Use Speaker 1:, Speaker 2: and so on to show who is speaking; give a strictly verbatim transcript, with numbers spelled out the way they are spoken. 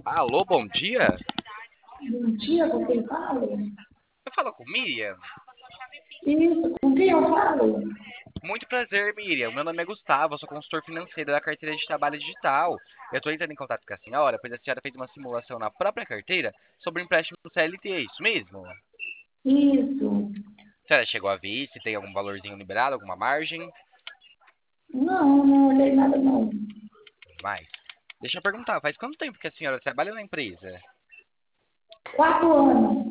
Speaker 1: Alô, bom dia?
Speaker 2: Bom dia, com quem falo?
Speaker 1: Eu falo com Miriam?
Speaker 2: Isso, com quem eu falo?
Speaker 1: Muito prazer, Miriam. Meu nome é Gustavo, eu sou consultor financeiro da carteira de trabalho digital. Eu estou entrando em contato com a senhora, pois a senhora fez uma simulação na própria carteira sobre o empréstimo do C L T, é isso mesmo?
Speaker 2: Isso.
Speaker 1: A senhora chegou a ver se tem algum valorzinho liberado, alguma margem?
Speaker 2: Não, não olhei nada não.
Speaker 1: Mas, deixa eu perguntar, faz quanto tempo que a senhora trabalha na empresa?
Speaker 2: Quatro anos.